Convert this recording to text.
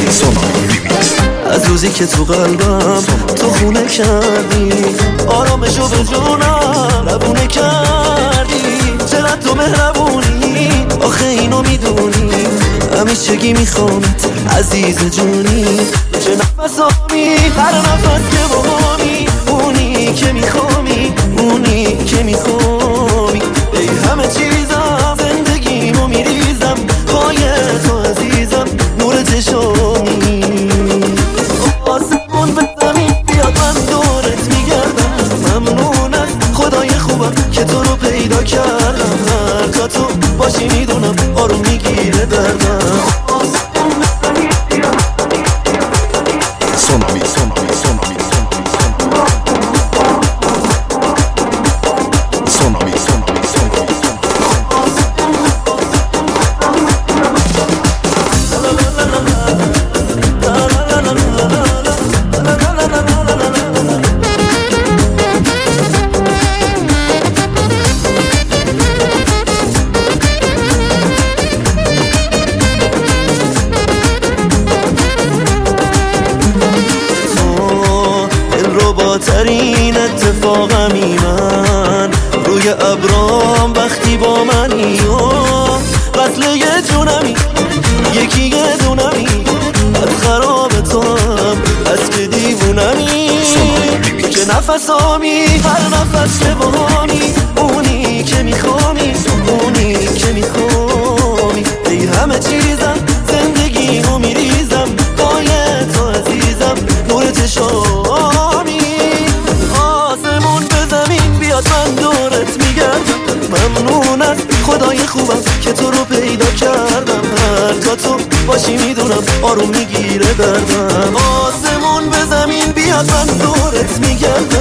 از روزی که تو قلبم تو خونه کردی، آرامشو به جونم لبونه کردی. چقدر تو مهربونی آخه اینو میدونی، همیشگی میخوامت عزیز جونی. چه نفسامی هر نفس که باهامی، اونی که میخوامی اونی که میخوامی. ای همه چیزم زندگیمو میریزم پای تو عزیزم، نور چشامی. آسمون به زمین بیاد من دورت میگردم، ممنون از خدای خوبم که تو رو پیدا کردم. هر جا تو باشی میدونم آروم میگیره دردم. ترین اتفاقمی من روی ابرام وقتی با منی، قتل یه جونمی یکی یه دونمی، از خراب تو هم از که دیوونمی. که نفسامی هر نفس که باهامی، اونی که میخوامی اونی که میخوامی. ای همه چیزم زندگیمو میریزم پای تو عزیزم، نور چشامی. من دورت میگردم، ممنون از خدای خوبم که تو رو پیدا کردم. هر جا تو باشی میدونم آروم میگیره دردم. آسمون به زمین بیاد من دورت میگردم،